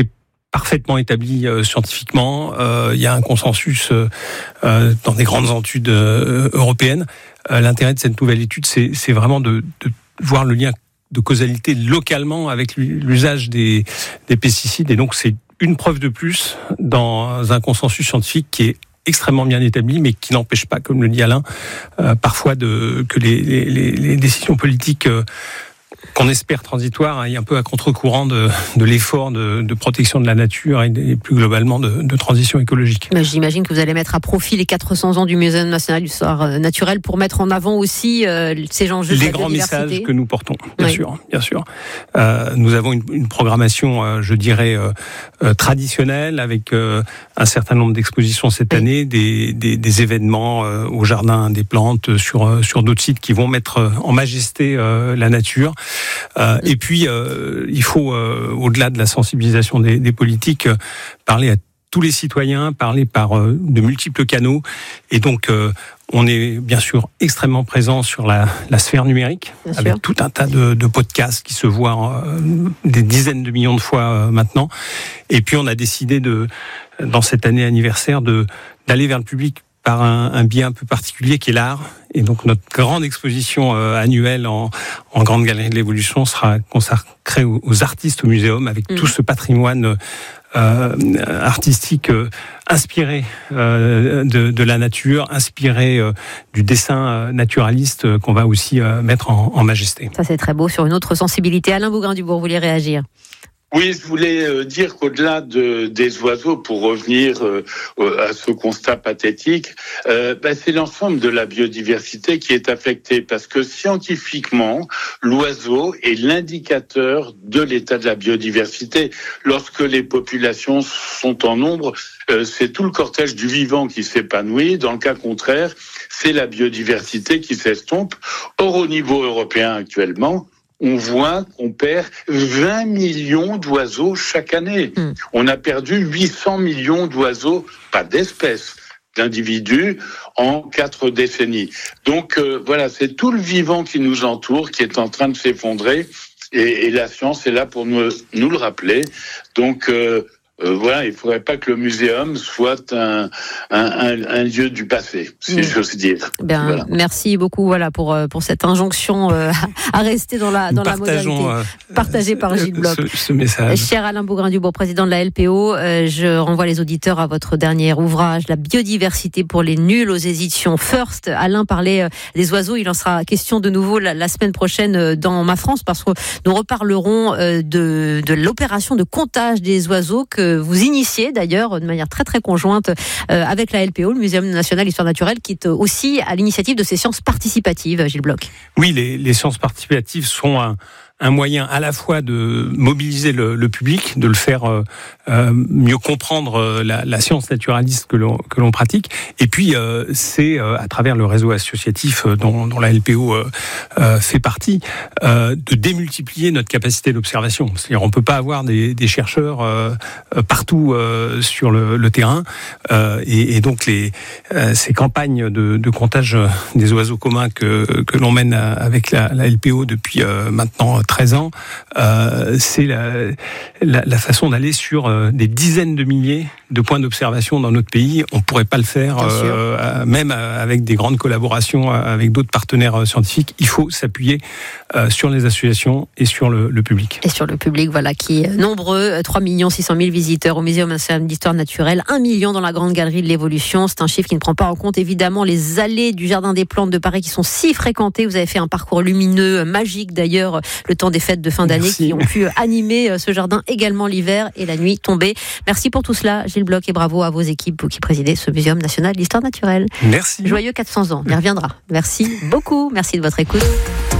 parfaitement établi euh, scientifiquement. Euh, il y a un consensus euh, euh, dans des grandes études euh, européennes. Euh, l'intérêt de cette nouvelle étude, c'est, c'est vraiment de, de voir le lien de causalité localement avec l'usage des, des pesticides. Et donc, c'est une preuve de plus dans un consensus scientifique qui est extrêmement bien établi, mais qui n'empêche pas, comme le dit Alain, euh, parfois de, que les, les, les décisions politiques euh, qu'on espère transitoires aillent un peu à contre-courant de, de l'effort de, de protection de la nature et, et plus globalement de, de transition écologique. Mais j'imagine que vous allez mettre à profit les quatre cents ans du Muséum national d'histoire naturelle pour mettre en avant aussi euh, ces enjeux de les la grands messages que nous portons, bien oui. sûr, bien sûr. Euh, nous avons une, une programmation, euh, je dirais, euh, euh, traditionnelle avec euh, un certain nombre d'expositions cette oui. année, des, des, des événements euh, au Jardin des Plantes, sur euh, sur d'autres sites qui vont mettre euh, en majesté euh, la nature. Euh, et puis, euh, il faut, euh, au-delà de la sensibilisation des, des politiques, euh, parler à tous les citoyens, parler par euh, de multiples canaux. Et donc, euh, on est bien sûr extrêmement présent sur la, la sphère numérique, bien avec sûr. tout un tas de, de podcasts qui se voient euh, des dizaines de millions de fois euh, maintenant. Et puis, on a décidé de, dans cette année anniversaire, de d'aller vers le public par un, un biais un peu particulier qui est l'art. Et donc notre grande exposition euh, annuelle en, en Grande Galerie de l'Évolution sera consacrée aux, aux artistes au muséum, avec mmh. tout ce patrimoine euh, artistique euh, inspiré euh, de, de la nature, inspiré euh, du dessin euh, naturaliste euh, qu'on va aussi euh, mettre en, en majesté. Ça c'est très beau, sur une autre sensibilité. Alain Bougrain-Dubourg, vous voulez réagir ? Oui, je voulais dire qu'au-delà de, des oiseaux, pour revenir euh, à ce constat pathétique, euh, bah, c'est l'ensemble de la biodiversité qui est affectée, parce que scientifiquement, l'oiseau est l'indicateur de l'état de la biodiversité. Lorsque les populations sont en nombre, euh, c'est tout le cortège du vivant qui s'épanouit. Dans le cas contraire, c'est la biodiversité qui s'estompe. Or, au niveau européen actuellement, on voit qu'on perd vingt millions d'oiseaux chaque année. Mmh. On a perdu huit cents millions d'oiseaux, pas d'espèces, d'individus, en quatre décennies. Donc euh, voilà, c'est tout le vivant qui nous entoure qui est en train de s'effondrer, et, et la science est là pour nous, nous le rappeler. Donc euh, Euh, voilà, il ne faudrait pas que le muséum soit un, un, un, un lieu du passé, si mmh. j'ose dire. Bien, voilà. Merci beaucoup, voilà, pour pour cette injonction euh, à rester dans la dans la modalité euh, partagée par Gilles Bloch. Ce, ce message. Cher Alain Bougrain-Dubourg, président de la L P O, euh, je renvoie les auditeurs à votre dernier ouvrage, La biodiversité pour les nuls, aux éditions First. Alain parlait euh, des oiseaux, il en sera question de nouveau la, la semaine prochaine euh, dans Ma France, parce que nous reparlerons euh, de de l'opération de comptage des oiseaux que vous initiez d'ailleurs de manière très très conjointe euh, avec la L P O, le Muséum national d'histoire naturelle, qui est aussi à l'initiative de ces sciences participatives, Gilles Bloch. Oui, les, les sciences participatives sont un, un moyen à la fois de mobiliser le, le public, de le faire euh, euh, mieux comprendre la, la science naturaliste que l'on, que l'on pratique, et puis euh, c'est euh, à travers le réseau associatif dont, dont la L P O euh, euh, fait partie, euh, de démultiplier notre capacité d'observation. C'est-à-dire on peut pas avoir des, des chercheurs euh, partout euh, sur le, le terrain, euh, et, et donc les, euh, ces campagnes de, de comptage des oiseaux communs que, que l'on mène avec la, la L P O depuis euh, maintenant treize ans, euh, c'est la, la, la façon d'aller sur euh, des dizaines de milliers de points d'observation dans notre pays. On ne pourrait pas le faire, euh, même avec des grandes collaborations avec d'autres partenaires scientifiques. Il faut s'appuyer euh, sur les associations et sur le, le public. Et sur le public, voilà, qui est nombreux, trois millions six cent mille visiteurs au Muséum national d'histoire naturelle, un million dans la Grande Galerie de l'Évolution. C'est un chiffre qui ne prend pas en compte évidemment les allées du Jardin des Plantes de Paris qui sont si fréquentées. Vous avez fait un parcours lumineux, magique d'ailleurs, le temps des fêtes de fin d'année. Merci. Qui ont pu animer ce jardin également l'hiver et la nuit tombée. Merci pour tout cela, Gilles Bloch, et bravo à vos équipes qui présidaient ce Muséum national d'histoire naturelle. Merci. Joyeux quatre cents ans, il reviendra. Merci beaucoup, merci de votre écoute.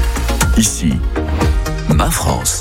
Ici, Ma France.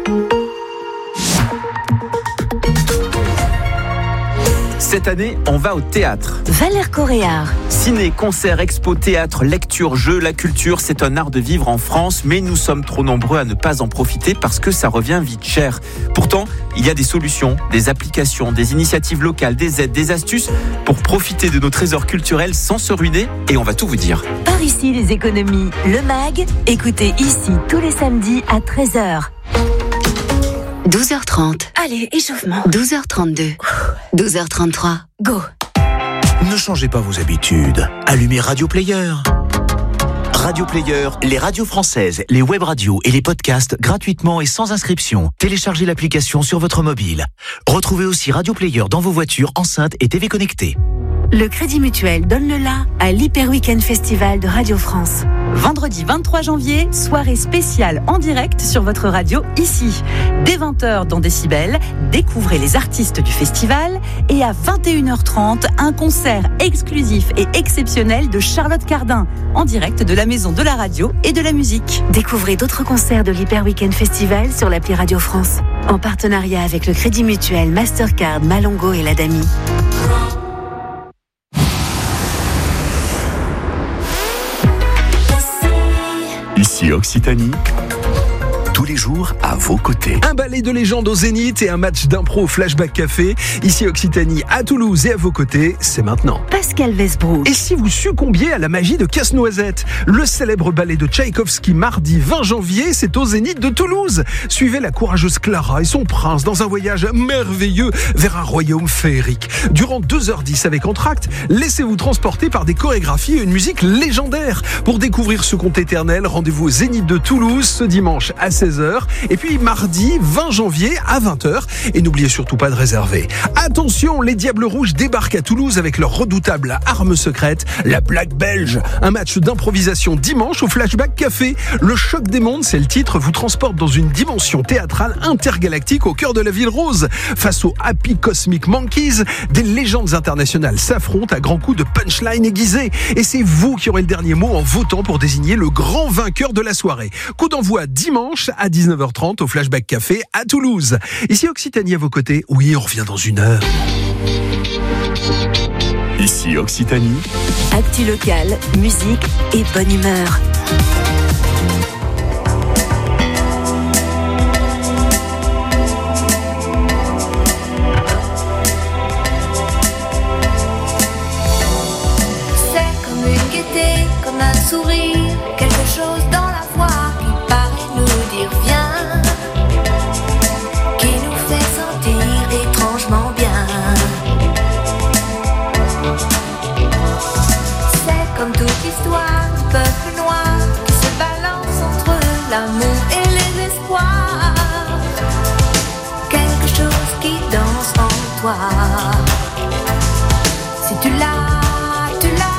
Cette année, on va au théâtre. Valère Coréard. Ciné, concert, expo, théâtre, lecture, jeu, la culture, c'est un art de vivre en France, mais nous sommes trop nombreux à ne pas en profiter parce que ça revient vite cher. Pourtant, il y a des solutions, des applications, des initiatives locales, des aides, des astuces pour profiter de nos trésors culturels sans se ruiner, et on va tout vous dire. Par ici, les économies, le M A G, écoutez ici tous les samedis à treize heures. douze heures trente. Allez, échauffement. douze heures trente-deux. douze heures trente-trois. Go. Ne changez pas vos habitudes. Allumez Radio Player. Radio Player, les radios françaises, les web radios et les podcasts gratuitement et sans inscription. Téléchargez l'application sur votre mobile. Retrouvez aussi Radio Player dans vos voitures, enceintes et T V connectées. Le Crédit Mutuel donne le la à l'Hyper Weekend Festival de Radio France. Vendredi vingt-trois janvier, soirée spéciale en direct sur votre radio ici. Dès vingt heures dans Décibel, découvrez les artistes du festival et à vingt et une heures trente, un concert exclusif et exceptionnel de Charlotte Cardin en direct de la Maison de la Radio et de la Musique. Découvrez d'autres concerts de l'Hyper Weekend Festival sur l'appli Radio France en partenariat avec le Crédit Mutuel, Mastercard, Malongo et l'Adami. Ici Occitanie, tous les jours à vos côtés. Un ballet de légende au Zénith et un match d'impro au Flashback Café. Ici Occitanie, à Toulouse et à vos côtés, c'est maintenant. Pascal Vesbrook. Et si vous succombiez à la magie de Casse-Noisette, le célèbre ballet de Tchaïkovski mardi vingt janvier, c'est au Zénith de Toulouse. Suivez la courageuse Clara et son prince dans un voyage merveilleux vers un royaume féerique. Durant deux heures dix avec Entracte, laissez-vous transporter par des chorégraphies et une musique légendaire. Pour découvrir ce conte éternel, rendez-vous au Zénith de Toulouse ce dimanche à seize heures et puis mardi vingt janvier à vingt heures. Et n'oubliez surtout pas de réserver. Attention, les Diables Rouges débarquent à Toulouse avec leur redoutable arme secrète, la Blague Belge. Un match d'improvisation dimanche au Flashback Café. Le choc des mondes, c'est le titre, vous transporte dans une dimension théâtrale intergalactique au cœur de la ville rose. Face aux Happy Cosmic Monkeys, des légendes internationales s'affrontent à grands coups de punchline aiguisés. Et c'est vous qui aurez le dernier mot en votant pour désigner le grand vainqueur de la soirée. Coup d'envoi dimanche à dix-neuf heures trente au Flashback Café à Toulouse. Ici Occitanie à vos côtés. Oui, on revient dans une heure. Ici Occitanie. Actu local, musique et bonne humeur. C'est comme une gaieté, comme un sourire, quelque chose dans la voix qui paraît nous dire viens, qui nous fait sentir étrangement bien. C'est comme toute l'histoire du peuple noir qui se balance entre l'amour et les espoirs. Quelque chose qui danse en toi. Si tu l'as, tu l'as.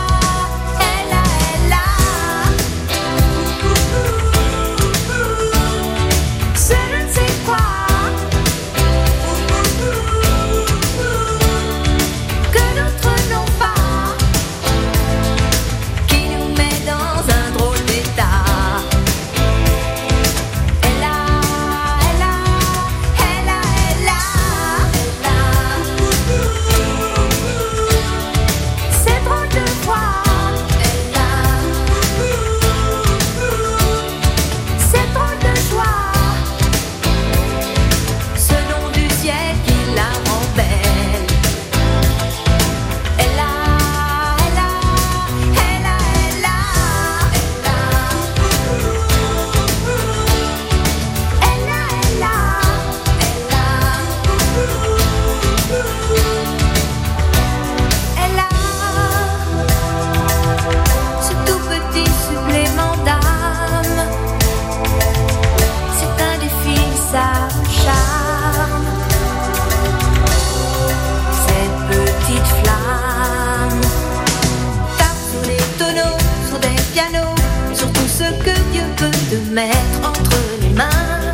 Mettre entre les mains,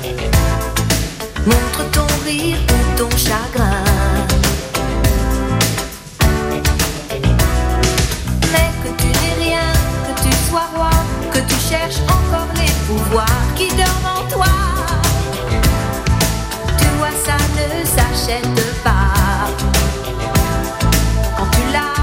montre ton rire ou ton chagrin. Mais que tu n'aies rien, que tu sois roi, que tu cherches encore les pouvoirs qui dorment en toi. Tu vois, ça ne s'achète pas. Quand tu l'as,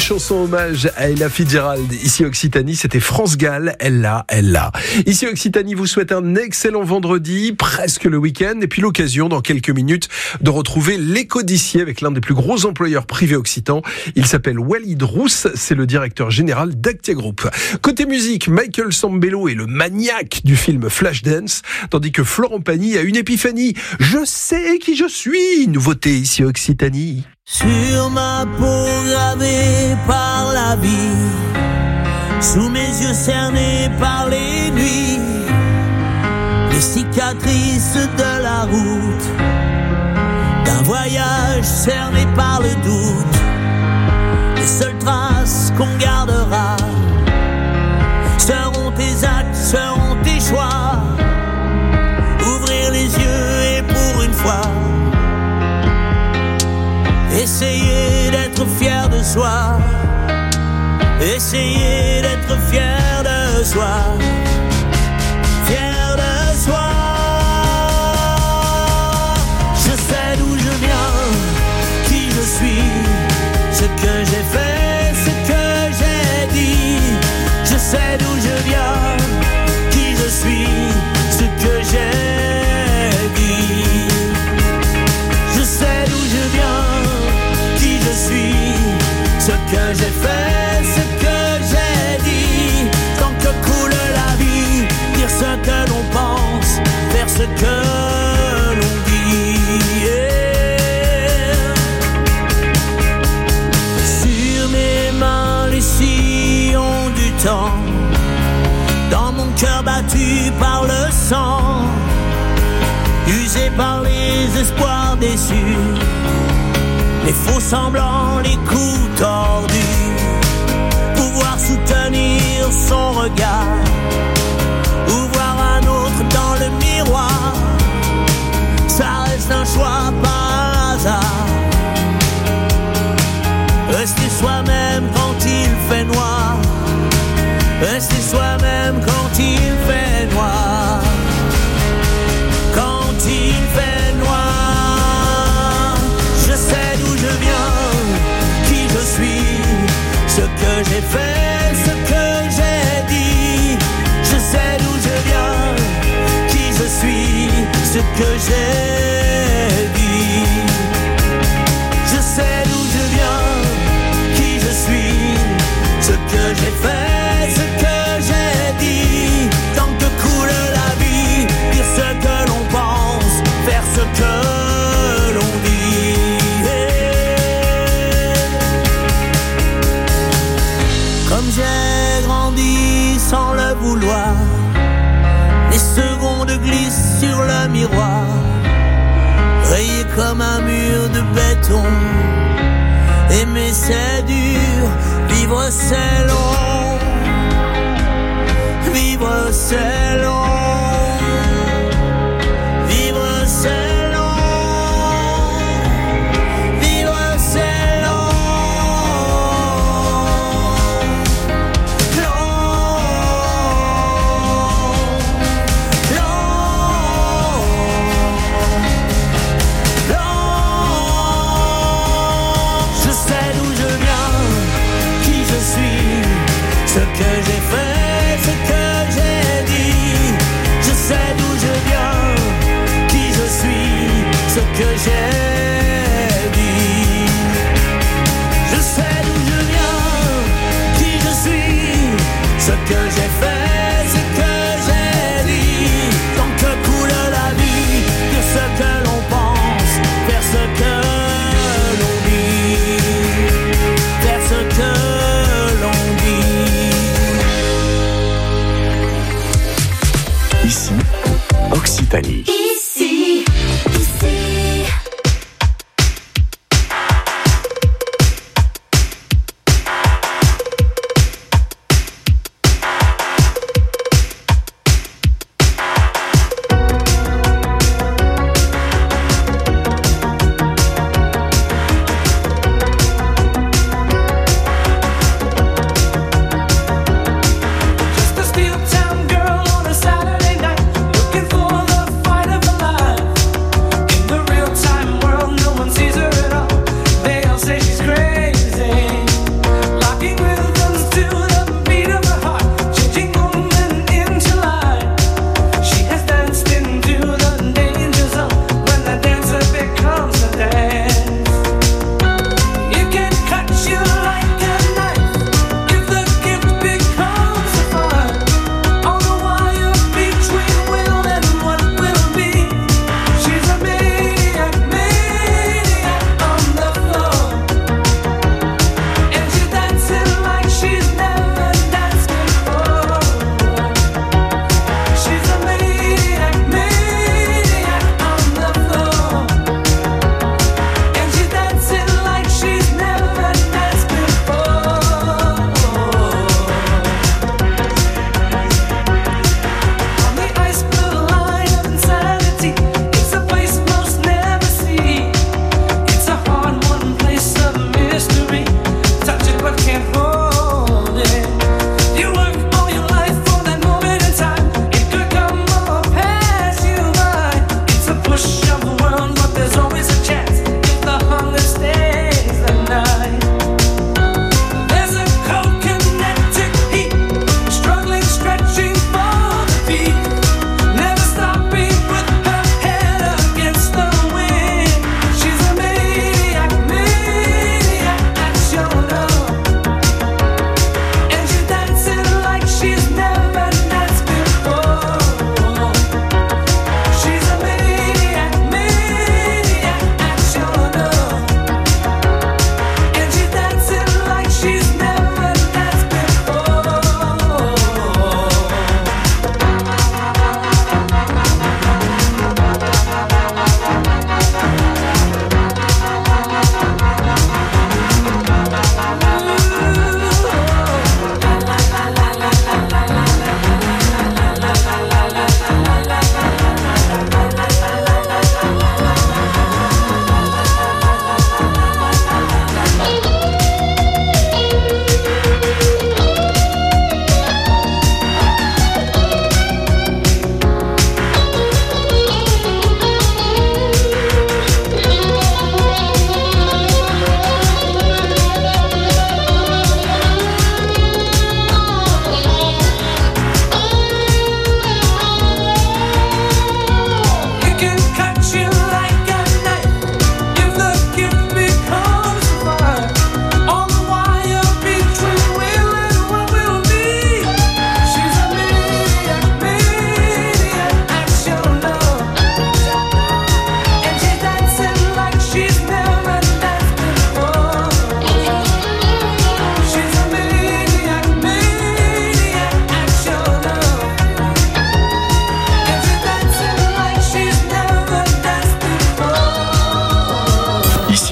chanson hommage à Ella Fitzgerald. Ici Occitanie, c'était France Gall. Elle l'a, elle l'a. Ici Occitanie vous souhaite un excellent vendredi, presque le week-end, et puis l'occasion dans quelques minutes de retrouver l'écho d'ici avec l'un des plus gros employeurs privés occitans. Il s'appelle Walid Rousse, c'est le directeur général d'Actia Group. Côté musique, Michael Sambello est le maniaque du film Flashdance, tandis que Florent Pagny a une épiphanie. Je sais qui je suis. Nouveauté ici Occitanie. Sur ma peau gravée par la vie, sous mes yeux cernés par les nuits, les cicatrices de la route, d'un voyage cerné par le doute, les seules traces qu'on gardera seront tes actes, seront tes choix. Ouvrir les yeux et pour une fois essayer d'être fier de soi, essayer d'être fier de soi, fier de soi. Je sais d'où je viens, qui je suis, ce que j'ai fait, ce que j'ai dit. Je sais d'où je viens, qui je suis, ce que j'ai dit. Je sais d'où je viens, je suis, ce que j'ai fait, ce que j'ai dit. Tant que coule la vie, dire ce que l'on pense, faire ce que l'on dit. Yeah. Sur mes mains les sillons du temps, dans mon cœur battu par le sang, usé par les espoirs déçus, les faux semblants, les coups tordus, pouvoir soutenir son regard, ou voir un autre dans le miroir, ça reste un choix par hasard. Rester soi-même quand il fait noir, rester soi-même quand il fait noir, quand il fait noir. Je sais d'où je viens, qui je suis, ce que j'ai fait, ce que j'ai dit. Je sais d'où je viens, qui je suis, ce que j'ai dit. Je sais d'où je viens, qui je suis, ce que j'ai fait, ce que j'ai dit. Tant que coule la vie, dire ce que l'on pense, faire ce que l'on dit. Comme j'ai grandi sans le vouloir, les secondes glissent sur le miroir, rayé comme un mur de béton. Aimer c'est dur, vivre c'est long, vivre c'est long, vivre c'est long. Ce que j'ai fait, ce que j'ai dit. Je sais d'où je viens, qui je suis, ce que j'ai dit. Je sais d'où je viens, qui je suis, ce que j'ai fait, ce que j'ai dit. Tant que coule la vie, dire ce que l'on pense, faire ce que l'on dit, faire ce que l'on dit. Ici, Occitanie. Ici, ici. Just a steel town girl on a Saturday night, looking for the fight of a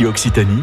Ici Occitanie,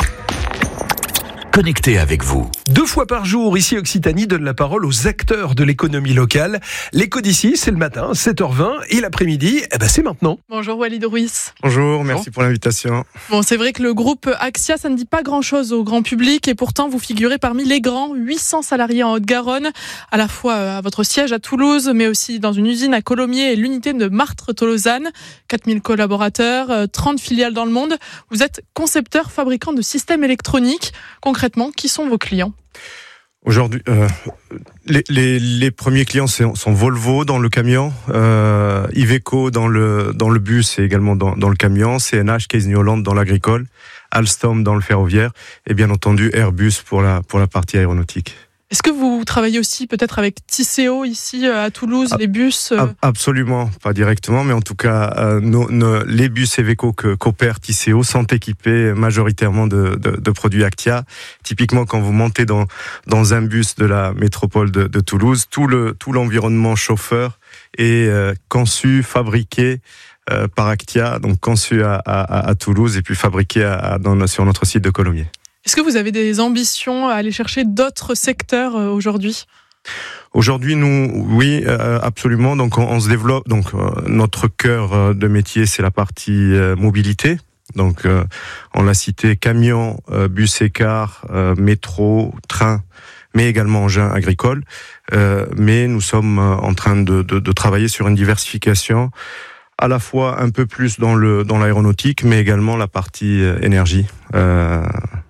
connecté avec vous. Deux fois par jour, ici Occitanie donne la parole aux acteurs de l'économie locale. L'écho d'ici, c'est le matin, sept heures vingt, et l'après-midi, eh ben c'est maintenant. Bonjour Walid Ruiz. Bonjour, merci pour l'invitation. Bon, c'est vrai que le groupe Axia, ça ne dit pas grand-chose au grand public, et pourtant vous figurez parmi les grands, huit cents salariés en Haute-Garonne, à la fois à votre siège à Toulouse, mais aussi dans une usine à Colomiers et l'unité de Martres-Tolosane. quatre mille collaborateurs, trente filiales dans le monde. Vous êtes concepteur, fabricant de systèmes électroniques. Concrètement, qui sont vos clients ? Aujourd'hui, euh, les, les, les premiers clients sont, sont Volvo dans le camion, euh, Iveco dans le dans le bus et également dans, dans le camion, C N H, Case New Holland dans l'agricole, Alstom dans le ferroviaire et bien entendu Airbus pour la pour la partie aéronautique. Est-ce que vous travaillez aussi peut-être avec Tisséo ici à Toulouse, ah, les bus euh... Absolument, pas directement, mais en tout cas, euh, nos, nos, les bus Iveco que qu'opère Tisséo sont équipés majoritairement de, de, de produits Actia. Typiquement, quand vous montez dans dans un bus de la métropole de, de Toulouse, tout le tout l'environnement chauffeur est euh, conçu, fabriqué euh, par Actia, donc conçu à, à, à Toulouse et puis fabriqué à, à, dans, sur notre site de Colomiers. Est-ce que vous avez des ambitions à aller chercher d'autres secteurs euh, aujourd'hui ? Aujourd'hui, nous, oui, euh, absolument. Donc, on, on se développe. Donc, euh, notre cœur euh, de métier, c'est la partie euh, mobilité. Donc, euh, on l'a cité, camions, euh, bus et cars, euh, métro, train, mais également engins agricoles. Euh, mais nous sommes euh, en train de, de, de travailler sur une diversification, à la fois un peu plus dans le dans l'aéronautique, mais également la partie euh, énergie. Euh,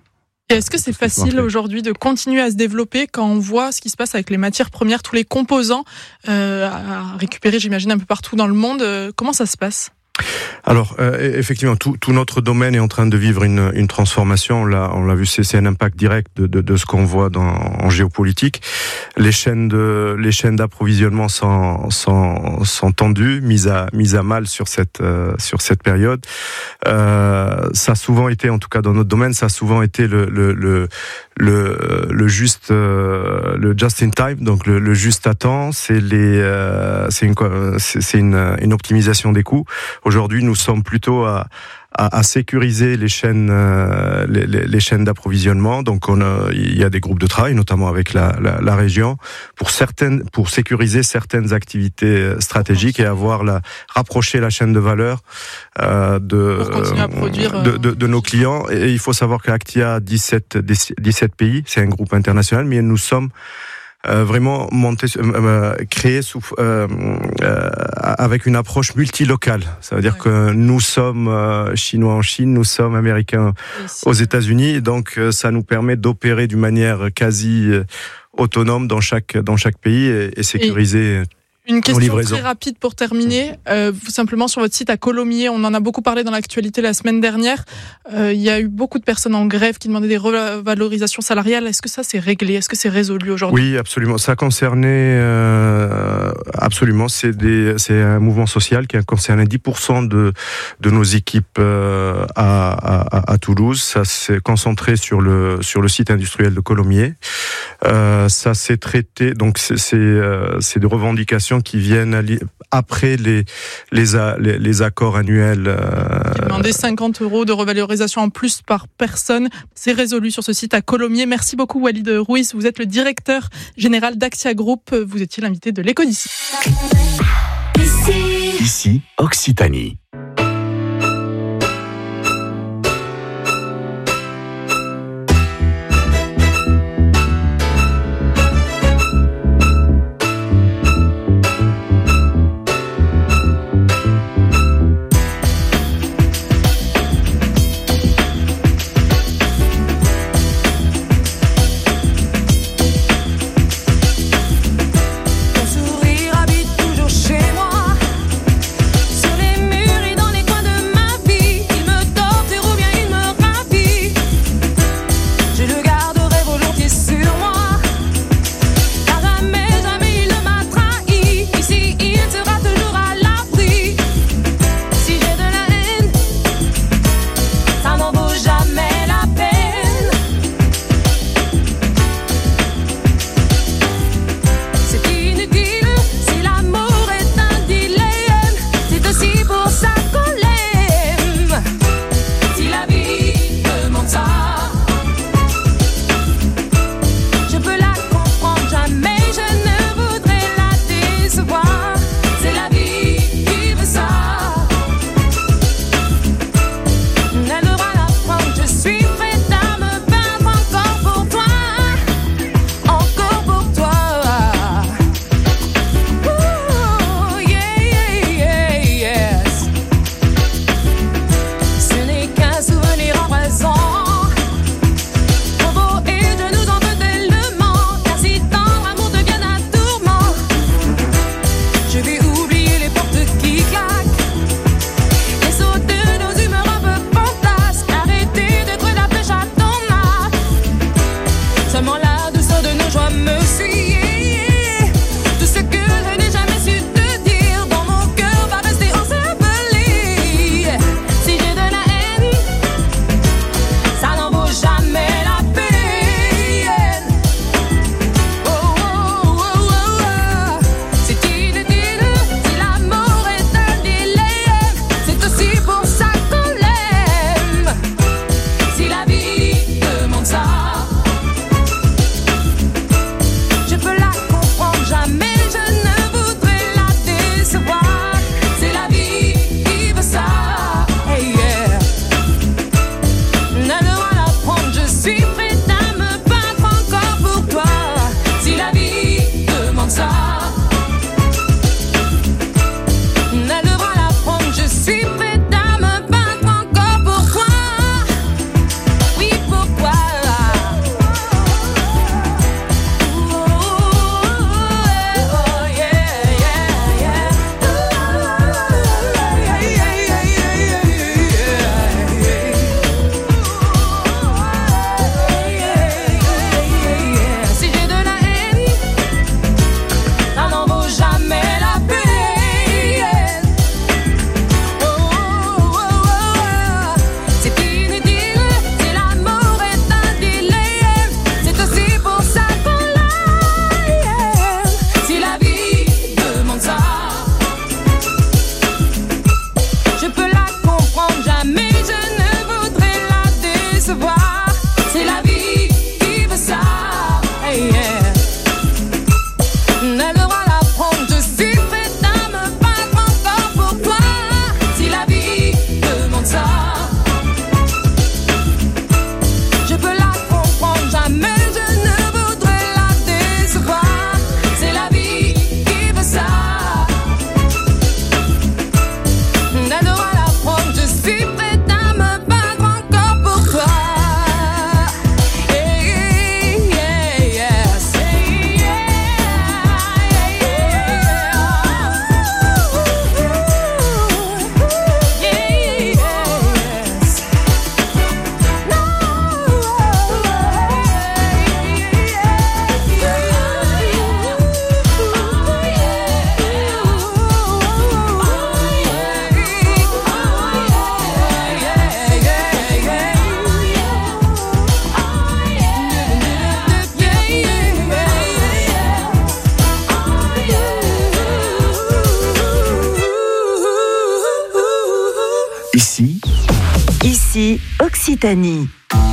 Et est-ce que c'est facile aujourd'hui de continuer à se développer quand on voit ce qui se passe avec les matières premières, tous les composants euh, à récupérer, j'imagine, un peu partout dans le monde ? Comment ça se passe ? Alors, euh, effectivement, tout, tout notre domaine est en train de vivre une, une transformation. On l'a, on l'a vu, c'est, c'est un impact direct de, de, de ce qu'on voit dans, en géopolitique. Les chaînes de, les chaînes d'approvisionnement sont, sont, sont tendues, mises à, mises à mal sur cette, euh, sur cette période. Euh, ça a souvent été, en tout cas dans notre domaine, ça a souvent été le, le, le, le, le juste, euh, le just in time, donc le, le juste à temps. C'est les, euh, c'est une, c'est, c'est une, une optimisation des coûts. Aujourd'hui, nous sommes plutôt à, à, à sécuriser les chaînes, euh, les, les, les chaînes d'approvisionnement. Donc, on a, il y a des groupes de travail, notamment avec la, la, la région, pour certaines, pour sécuriser certaines activités stratégiques et avoir la, rapprocher la chaîne de valeur euh, de, pour continuer à produire, de, de, de nos clients. Et il faut savoir qu'Actia a dix-sept, dix-sept pays, c'est un groupe international, mais nous sommes Euh, vraiment monter, euh, créer sous, euh, euh, avec une approche multilocale. Ça veut dire ouais. que nous sommes euh, chinois en Chine, nous sommes américains aux États-Unis, donc euh, ça nous permet d'opérer d'une manière quasi euh, autonome dans chaque dans chaque pays et, et sécuriser. Et... Une question très rapide pour terminer. Euh, simplement sur votre site à Colomiers, on en a beaucoup parlé dans l'actualité la semaine dernière. Euh, il y a eu beaucoup de personnes en grève qui demandaient des revalorisations salariales. Est-ce que ça c'est réglé ? Est-ce que c'est résolu aujourd'hui ? Oui, absolument. Ça concernait euh, absolument. C'est des, c'est un mouvement social qui a concerné dix pour cent de de nos équipes euh, à, à à Toulouse. Ça s'est concentré sur le sur le site industriel de Colomiers. Euh, ça s'est traité. Donc c'est c'est, euh, c'est des revendications qui viennent après les les, les, les accords annuels. Euh... Demander cinquante euros de revalorisation en plus par personne, c'est résolu sur ce site à Colomiers. Merci beaucoup Walid Ruiz, vous êtes le directeur général d'Actia Group. Vous étiez l'invité de l'Écho d'ici. Ici, ici Occitanie. Ton sourire habite toujours chez moi, sur les murs décevoir. C'est la vie qui veut ça. Hey, yeah. Elle devra l'apprendre, je suis prête à me battre encore pour toi. Si la vie demande ça, je peux la comprendre, jamais je ne voudrais la décevoir. C'est la vie qui veut ça. Elle devra l'apprendre, je suis prête à me battre encore pour toi. Hey, yeah, yes. Hey, yeah, yeah, yes. Ici, Ici, Occitanie.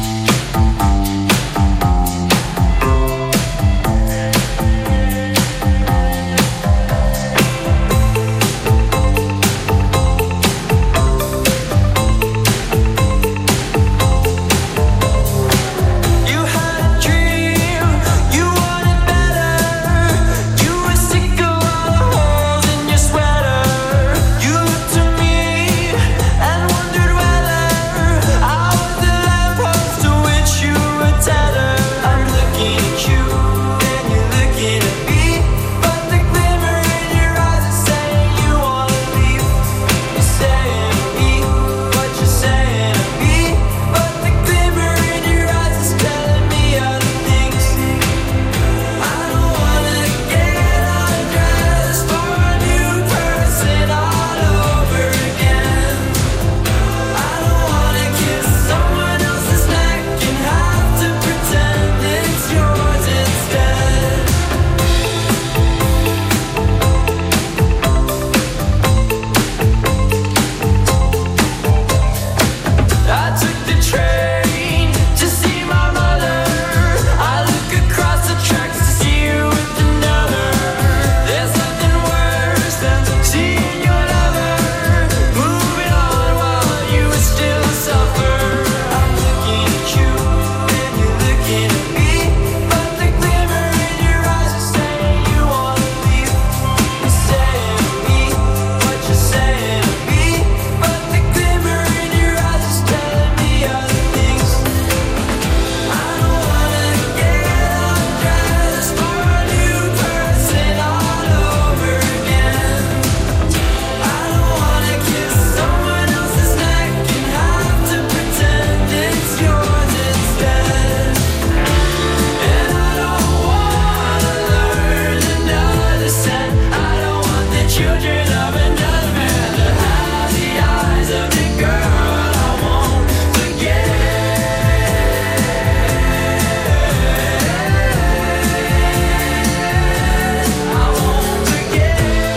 You had a dream, you wanted better. You were sick of all the holes in your sweater. You looked to me and wondered whether I was the lamppost to which you were tethered. I'm looking at you and you're looking at me, but the glimmer in your eyes is saying you wanna leave. You're saying to me what you're saying to me, but the glimmer in your eyes is telling me other things. I don't wanna get undressed for a new person all over again. I don't wanna kiss someone else's neck and have to pretend it's yours instead. I took the train to see my mother. I look across the tracks to see you with another. There's nothing worse than seeing your lover moving on while you still suffer. I'm looking at you and you're looking at me, but the glimmer in your eyes is saying you wanna leave. You're saying to me what you're saying to me, but the glimmer in your eyes is telling me other things. I don't wanna get undressed for a new person all over again. I don't wanna kiss someone else's neck and have to pretend it's yours instead. And I don't wanna learn another scent. I don't want the children of another man to have the eyes of the girl I won't forget. I won't forget.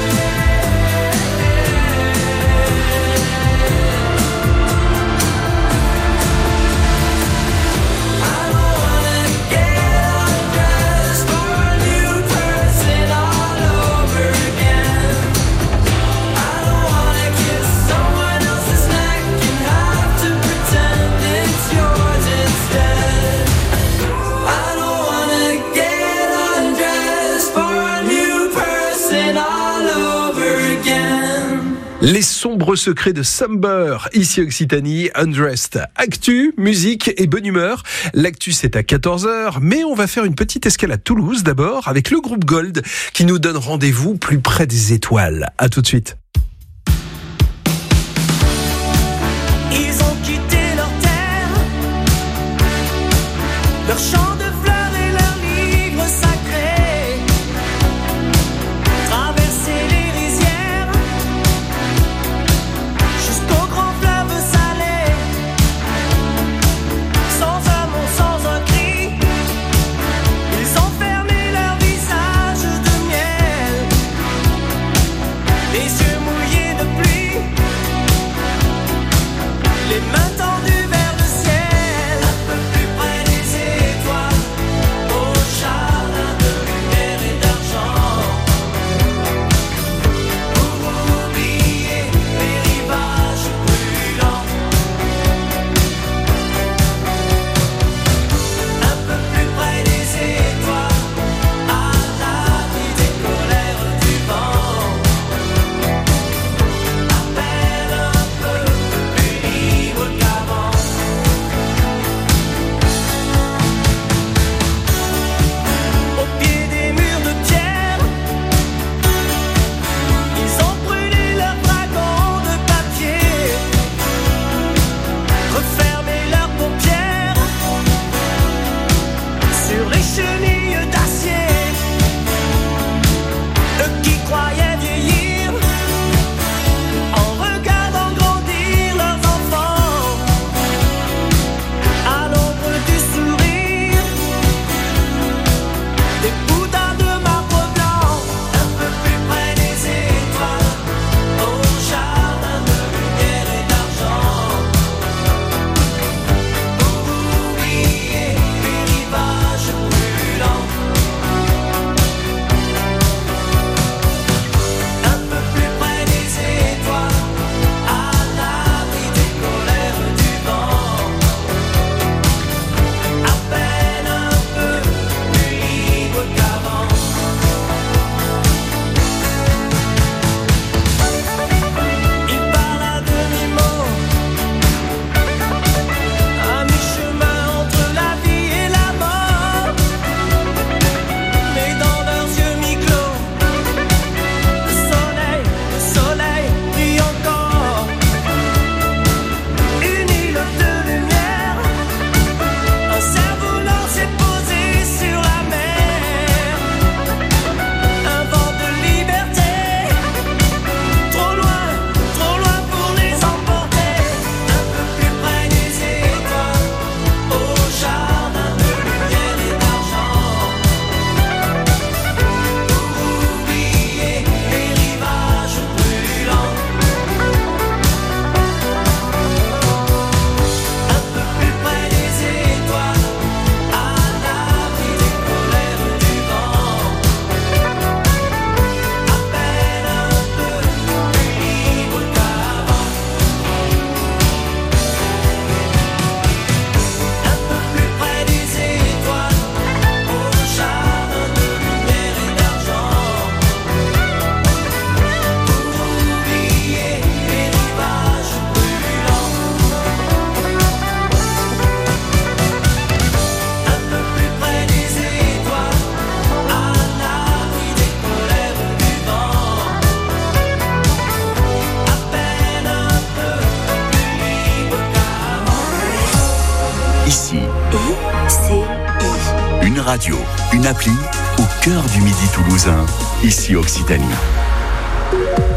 I don't wanna get undressed for a new person all over again. I don't wanna kiss someone else's neck and have to pretend it's yours instead. I don't wanna get undressed for a new person all over again. Les sombres secrets de Sumber, ici Occitanie, Undressed. Actu, musique et bonne humeur. L'actu, c'est à quatorze heures, mais on va faire une petite escale à Toulouse d'abord avec le groupe Gold qui nous donne rendez-vous plus près des étoiles. À tout de suite. Ils ont quitté leur terre, leur champ de fleurs et leurs livres sacrés, traversé les rizières jusqu'au grand fleuve salé, sans un mot, sans un cri. Ils ont fermé leur visage de miel, les yeux mouillés de pluie, les mains tendues vers le ciel. I C I. Une radio, une appli au cœur du Midi toulousain, ici Occitanie.